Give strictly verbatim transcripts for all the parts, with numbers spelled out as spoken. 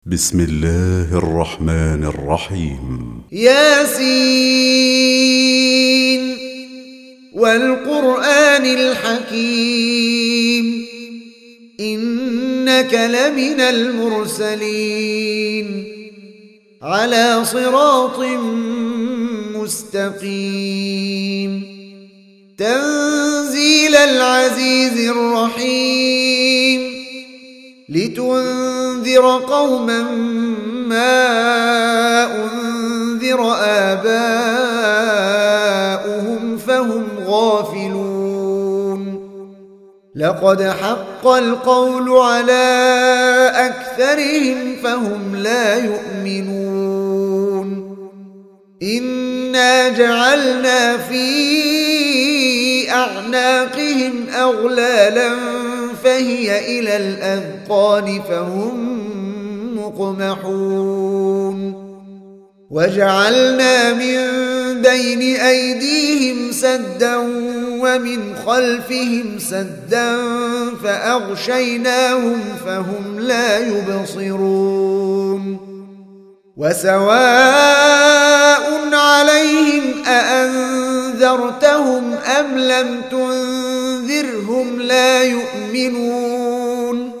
بسم الله الرحمن الرحيم. ياسين والقرآن الحكيم إنك لمن المرسلين على صراط مستقيم تنزيل العزيز الرحيم لتنذر قوما ما أنذر آباؤهم فهم غافلون لقد حق القول على أكثرهم فهم لا يؤمنون إنا جعلنا في أعناقهم أغلالا فهي إلى الأذقان فهم مقمحون وجعلنا من بين أيديهم سدا ومن خلفهم سدا فأغشيناهم فهم لا يبصرون وسواء عليهم أأنذرتهم أم لم تنذرهم لا يؤمنون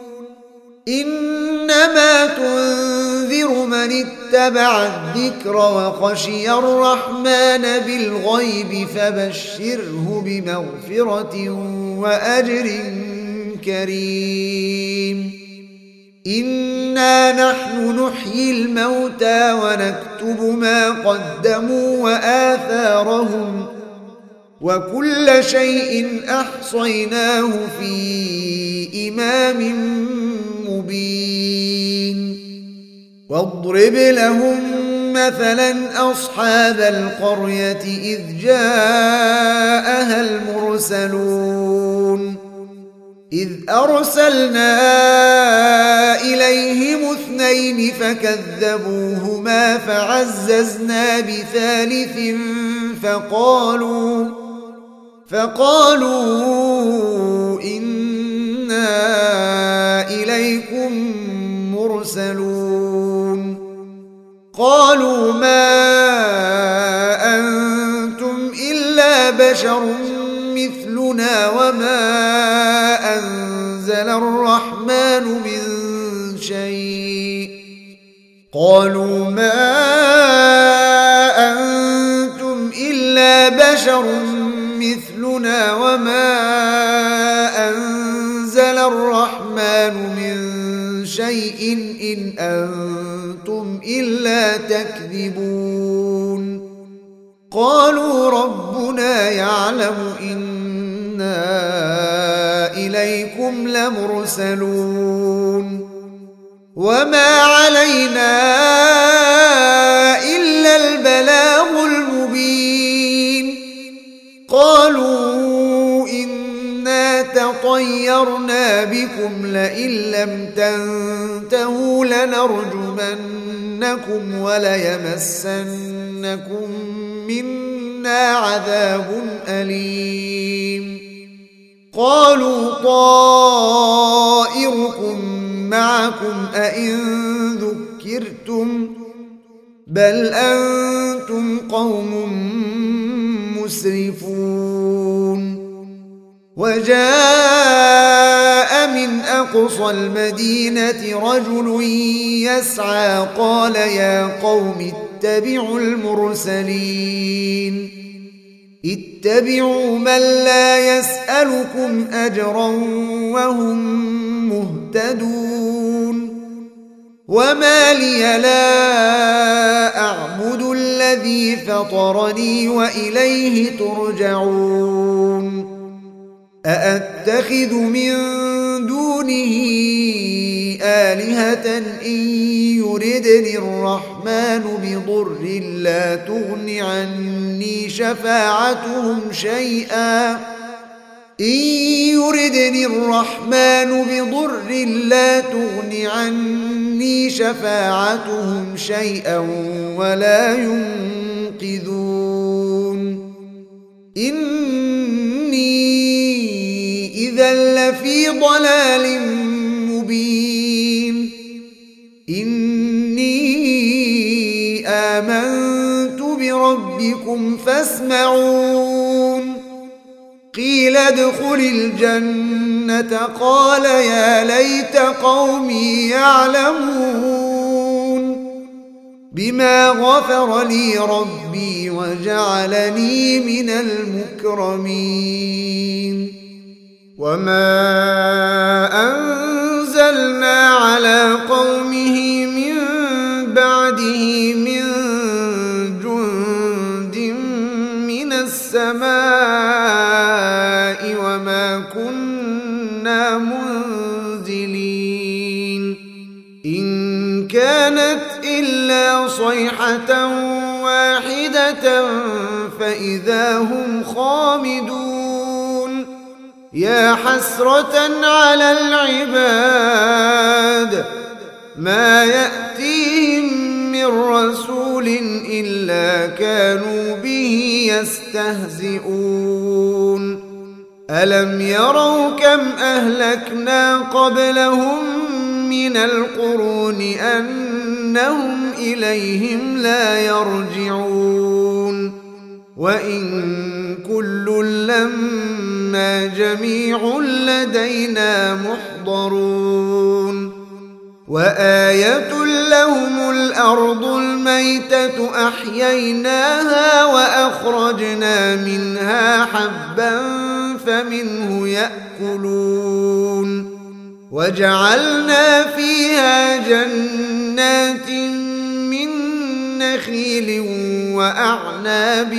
إنما تنذر من اتبع الذكر وخشي الرحمن بالغيب فبشره بمغفرة وأجر كريم إنا نحن نحيي الموتى ونكتب ما قدموا وآثارهم وكل شيء أحصيناه في إمام مبين واضرب لهم مثلا أصحاب القرية إذ جاءها المرسلون إذ أرسلنا إليهم اثنين فكذبوهما فعززنا بثالث فقالوا فقالوا إنا إليكم مرسلون قالوا ما أنتم إلا بشر مثلنا وما أنزل الرحمن من شيء قالوا ما أنتم إلا بشر مثلنا وما أنزل الرحمن من شيء إن أنتم إلا تكذبون قالوا ربنا يعلم إنا إليكم لمرسلون وما علينا إلا البلاغ المبين قالوا إنا تطيرنا بكم لئن لم تنتهوا لنرجمنكم وليمسنكم منا عذاب أليم قالوا طائركم معكم أئن ذكرتم بل أنتم قوم مسرفون وجاء من أقصى المدينة رجل يسعى قال يا قوم اتبعوا المرسلين اتبعوا من لا يسألكم أجرا وهم مهتدون وما لي لا أعبد الذي فطرني وإليه ترجعون أأتخذ من دونه آلهة إن يردني الرحمن بضر لا تغن عني شفاعتهم شيئا إن يردني الرحمن بضر لا تغن عني شفاعتهم شيئا ولا ينقذون إني إذا لفي ضلال مبين إن آمنت بربكم فاسمعون قيل ادخل الجنة قال يا ليت قومي يعلمون بما غفر لي ربي وجعلني من المكرمين وما أنزلنا على قومه من بعده من جند من السماء وما كنا منزلين إن كانت إلا صيحة واحدة فإذا هم خامدون يا حسرة على العباد ما يأتيهم من رسول إلا كانوا به يستهزئون ألم يروا كم أهلكنا قبلهم من القرون أنهم إليهم لا يرجعون وإن كل لما جميع لدينا محضرون وآية لهم الأرض الميتة أحييناها وأخرجنا منها حبا فمنه يأكلون وجعلنا فيها جنات من نخيل وأعناب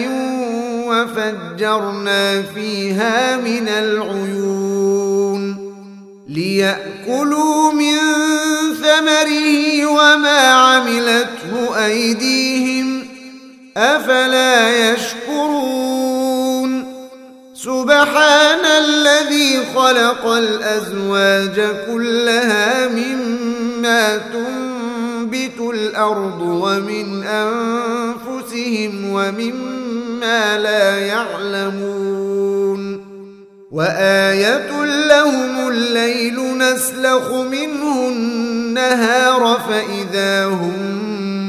وفجرنا فيها من العيون ليأكلوا من ثمره وما عملته أيديهم أفلا يشكرون سبحان الذي خلق الأزواج كلها مما تنبت الأرض ومن أنفسهم ومما لا يعلمون وآية لهم الليل نسلخ منه النهار فإذا هم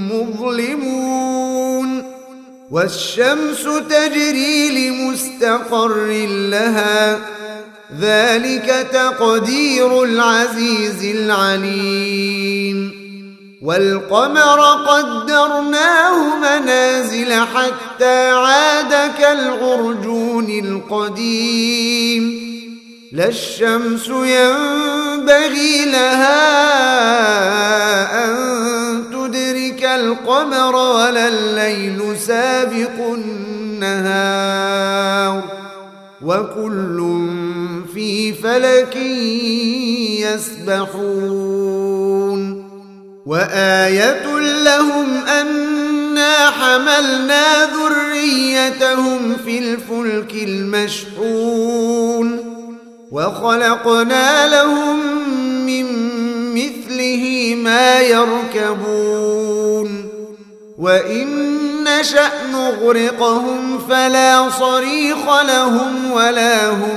مظلمون والشمس تجري لمستقر لها ذلك تقدير العزيز العليم والقمر قدرناه منازل حتى عاد كالعرجون القديم لا الشمس ينبغي لها أن تدرك القمر ولا الليل سابق النهار وكل في فلك يسبحون وآية لهم أنا حملنا ذريتهم في الفلك المشحون وخلقنا لهم من مثله ما يركبون وإن نشأ نغرقهم فلا صريخ لهم ولا هم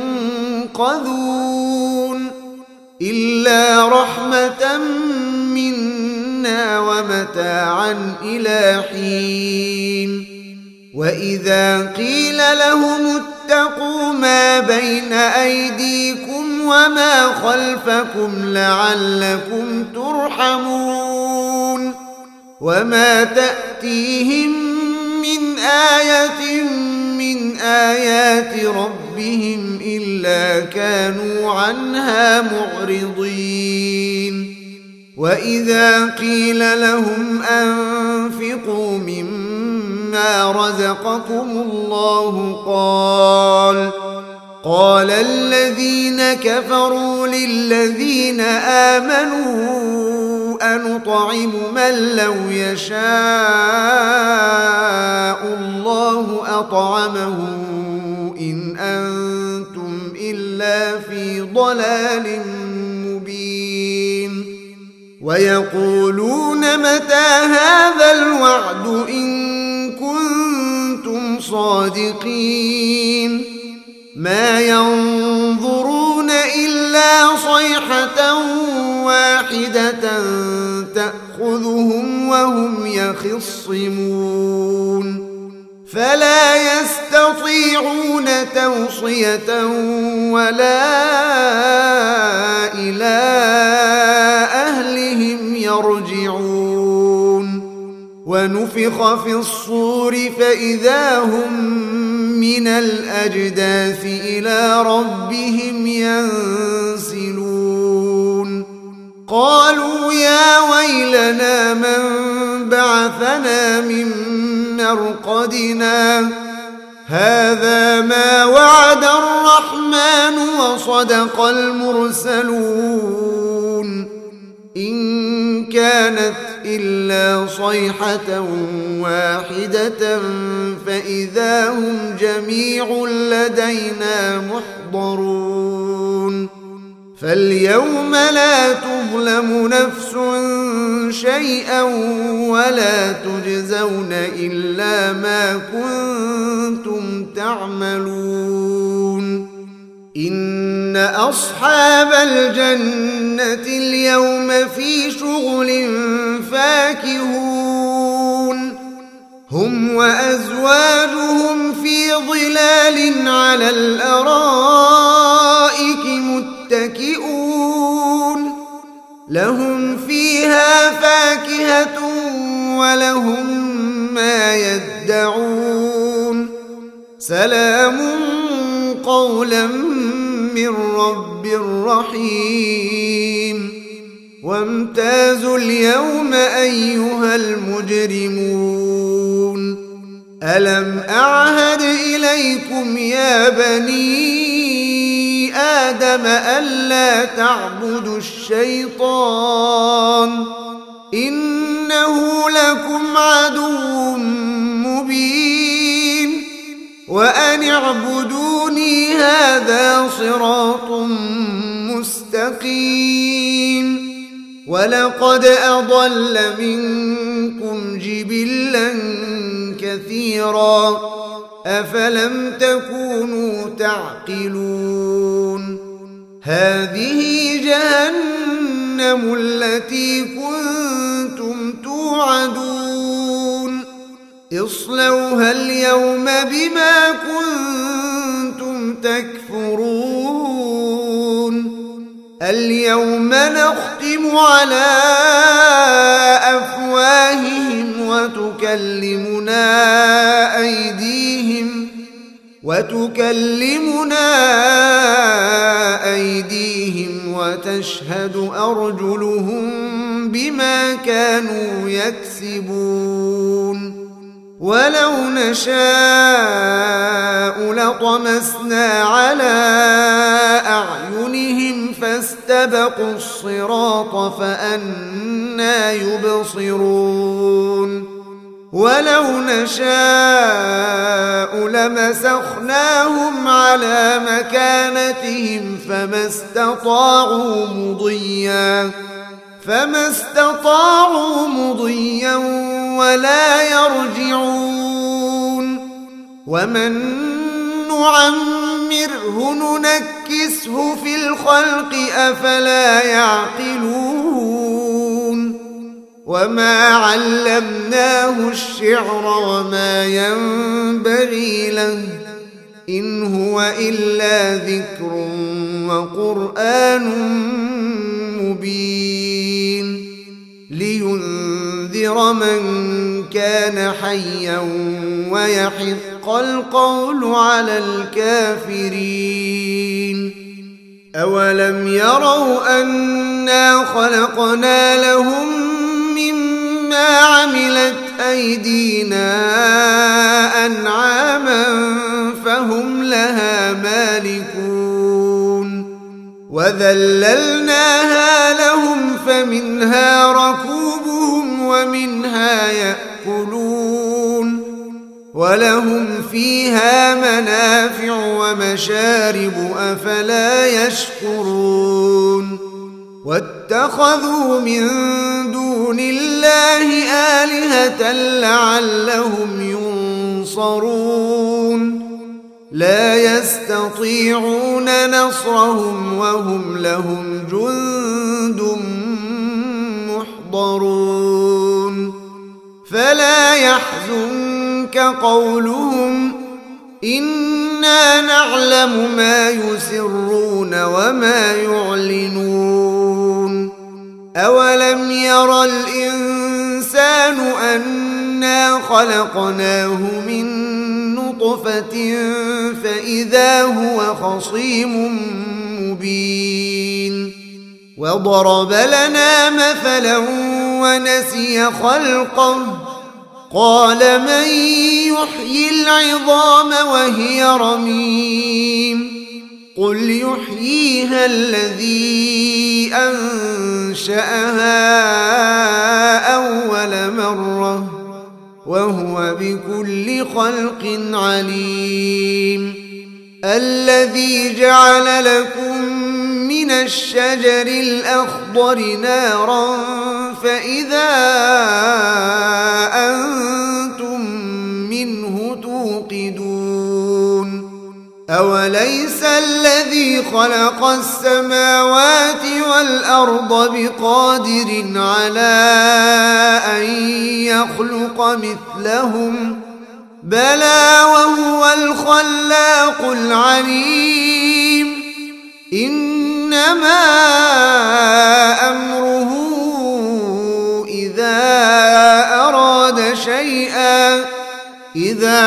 ينقذون إلا رحمة منا ومتاعا إلى حين وإذا قيل لهم اتقوا ما بين أيديكم وما خلفكم لعلكم ترحمون وما تأتيهم من آية من آيات ربهم إلا كانوا عنها معرضين وإذا قيل لهم أنفقوا مما رزقكم الله قال قال الذين كفروا للذين آمنوا أنطعم من لو يشاء الله أطعمه إن أنتم إلا في ضلال مبين ويقولون متى هذا الوعد إن كنتم صادقين ما ينظرون إلا صيحة واحدة تأخذهم وهم يخصمون فلا يستطيعون توصية ولا إلى أهلهم يرجعون ونفخ في الصور فإذا هم من الأجداث إلى ربهم ينسلون قالوا يا ويلنا من بعثنا من مرقدنا هذا ما وعد الرحمن وصدق المرسلون إن كانت إلا صيحة واحدة فإذا هم جميع لدينا محضرون فاليوم لا تظلم نفس شيئا ولا تجزون إلا ما كنتم تعملون إن أصحاب الجنة اليوم في شغل فاكهون هم وأزواجهم في ظلال على الأرائك متكئون لهم فيها فاكهة ولهم ما يدعون سلام قولا من رب رحيم وامتازوا اليوم أيها المجرمون ألم أعهد إليكم يا بني آدم ألا تعبدوا الشيطان إنه لكم عدو مبين وأن اعبدوني هذا صراط مستقيم ولقد أضل منكم جبلا كثيرا أفلم تكونوا تعقلون هذه جهنم التي كنتم توعدون اصلوها اليوم بما كنتم تكفرون اليوم نختم على أفواههم وتكلمنا أيديهم وتكلمنا أيديهم وتشهد أرجلهم بما كانوا يكسبون ولو نشاء لطمسنا على أعينهم فاستبقوا الصراط فأنى يبصرون ولو نشاء لمسخناهم على مكانتهم فما استطاعوا مضيا فما استطاعوا مضيا ولا يرجعون ومن نعمره ننكسه في الخلق أفلا يعقلون وما علمناه الشعر وما ينبغي له إن هو إلا ذكر وقرآن مبين لينذر من كان حيا ويحق القول على الكافرين أولم يروا أنا خلقنا لهم مما عملت أيدينا أنعاما فهم لها مالكون وذللناها لهم فمنها ركوبهم ومنها يأكلون ولهم فيها منافع ومشارب أفلا يشكرون واتخذوا من دون الله آلهة لعلهم ينصرون لا يستطيعون نصرهم وهم لهم جند محضرون فلا يحزنك قولهم إنا نعلم ما يسرون وما يعلنون أولم ير الإنسان أنا خلقناه من نطفة فإذا هو خصيم مبين وضرب لنا مثلا ونسي خلقه قال من يحيي العظام وهي رميم قل يحييها الذي أنشأها أول مرة وهو بكل خلق عليم الذي جعل لكم من الشجر الأخضر نارا فإذا أنتم منه توقدون أوليس الذي خلق السماوات والأرض بقادر على أن يخلق مثلهم بلى وهو الخلاق العليم إنما أمره إذا أراد شيئا إذا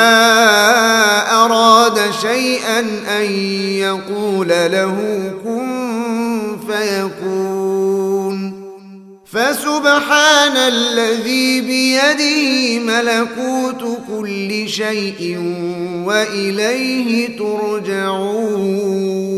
أراد شيئا أن يقول له كن فيكون فسبحان الذي بيده ملكوت كل شيء وإليه ترجعون